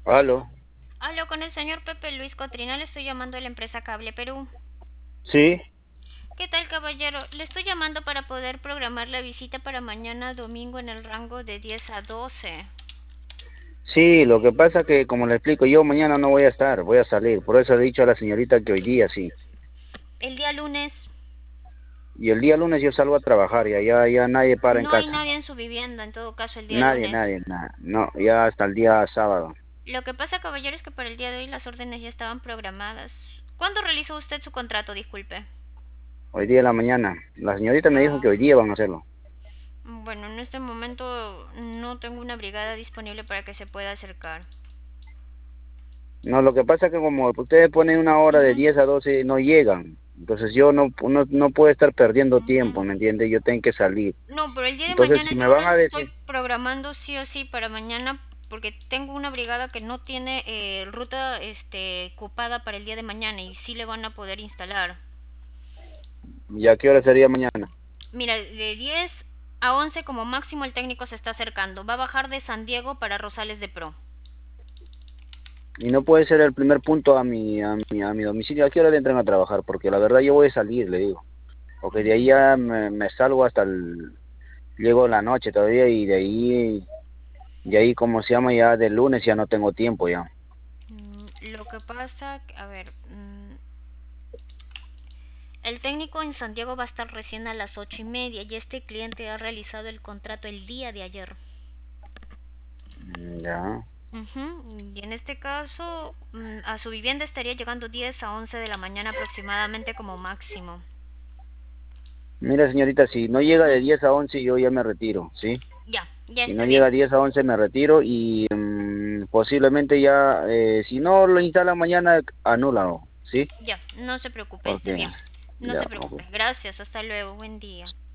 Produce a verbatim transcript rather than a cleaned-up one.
Aló, Hablo con el señor Pepe Luis Cotrina, le estoy llamando de la empresa Cable Perú. sí, ¿Qué tal, caballero? Le estoy llamando para poder programar la visita para mañana domingo en el rango de diez a doce. sí, lo que pasa que, como le explico, yo mañana no voy a estar, voy a salir, por eso he dicho a la señorita que hoy día sí. El día lunes Y el día lunes yo salgo a trabajar, ya, ya, ya nadie para en no hay casa. nadie en su vivienda, en todo caso el día Nadie, lunes. nadie, nada. No, ya hasta el día sábado. Lo que pasa, caballero, es que para el día de hoy las órdenes ya estaban programadas. ¿Cuándo realizó usted su contrato? Disculpe. Hoy día en la mañana. La señorita me dijo que Ah, hoy día van a hacerlo. bueno, en este momento no tengo una brigada disponible para que se pueda acercar. No, lo que pasa es que como ustedes ponen una hora de Ujú, diez a doce no llegan. Entonces yo no, no, no puedo estar perdiendo tiempo, ujú. ¿me entiende? Yo tengo que salir. No, pero el día de Entonces mañana si me yo van a las estoy decir, programando sí o sí para mañana porque tengo una brigada que no tiene eh, ruta este ocupada para el día de mañana y sí le van a poder instalar. ¿ya qué hora sería mañana? Mira, de diez a once como máximo el técnico se está acercando. Va a bajar de San Diego para Rosales de Pro. Y no puede ser el primer punto a mi, a mi, a mi domicilio. ¿A qué hora entran a trabajar? Porque la verdad yo voy a salir, le digo. Porque de ahí Mm, ya me, me salgo hasta el... Llego en la noche todavía y de ahí, de ahí como se llama ya del lunes ya no tengo tiempo ya. mm, lo que pasa, a ver, mm, el técnico en San Diego va a estar recién a las ocho y media y este cliente ha realizado el contrato el día de ayer. Mm, ya. Ujú, y en este caso, mm, a su vivienda estaría llegando diez a once de la mañana aproximadamente como máximo. Mira señorita, si no llega Ujú, de diez a once yo ya me retiro, ¿sí? ya, ya Si no está llega bien. a diez a once me retiro y mm, posiblemente ya, eh, si no lo instala mañana, anúlalo, ¿sí? Ya, no se preocupe, está Porque bien. No ya, se ok. preocupe. Gracias, hasta luego, buen día.